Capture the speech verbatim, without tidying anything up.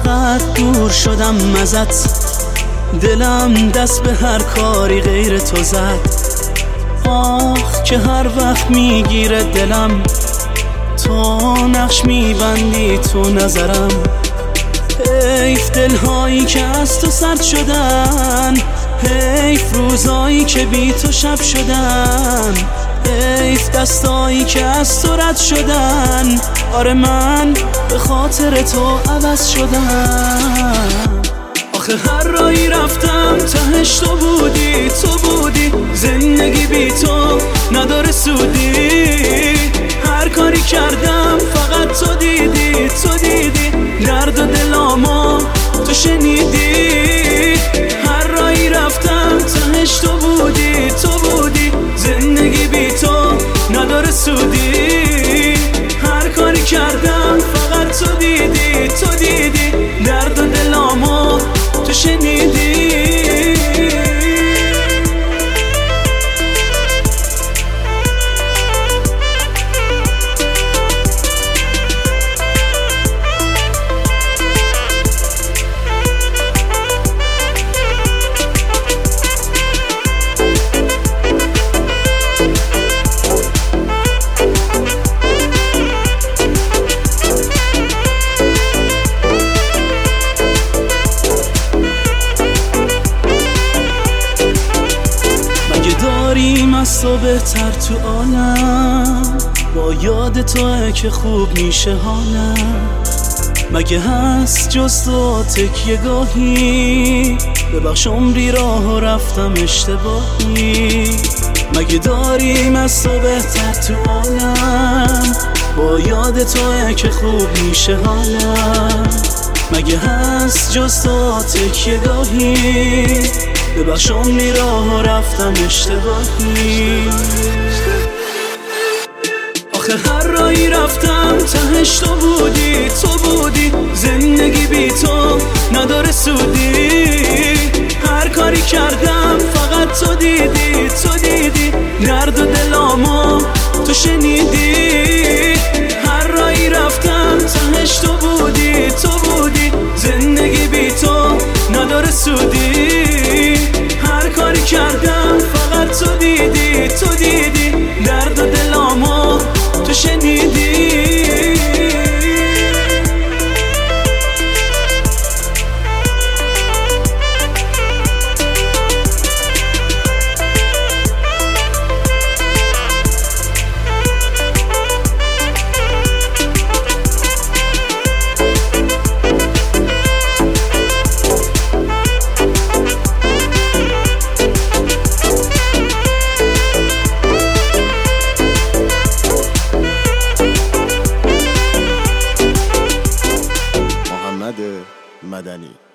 چقدر دور شدم ازت، دلم دست به هر کاری غیر تو زد. آخ که هر وقت میگیره دلم، تو نقش میبندی تو نظرم. حیف دلهایی که از تو سرد شدن، حیف روزایی که بی تو شب شدن، حیف دستایی که از تو رد شدن. آره من به خاطر تو عوض شدم. آخه هر رایی رفتم تهش تو بودی، تو بودی. زندگی بی تو نداره سودی، هر کاری کردم فقط تو دیدی، تو دیدی. درد و دلامو تو شنیدی. هر رایی رفتم تهش تو بودی، تو بودی. زندگی بی تو نداره سودی، هر کاری کردم فقط تو دیدی، تو دیدی. درد و دلامو تو شنیدی. داریم از تو بهتر تو عالم، با یاد توه که خوب میشه حالم. مگه هست جز تو تکیه گاهی، ببخش عمری راه رفتم اشتباهی. مگه داریم از تو بهتر تو عالم، با یاد توه که خوب میشه حالم. مگه هست جز تو تکیه گاهی، ببخش عمری راه رفتم اشتباهی. آخه هر رایی رفتم تهش تو بودی، تو بودی. زندگی بی تو نداره سودی، هر کاری کردم فقط تو دیدی، تو دیدی. درد و دلامو تو شنیدی. هر رایی رفتم تهش تو بودی، تو بودی. زندگی بی تو نداره سودی، هر کاری کردم فقط تو دیدی، تو دیدی. درد و دلامو تو شنیدی. مدنی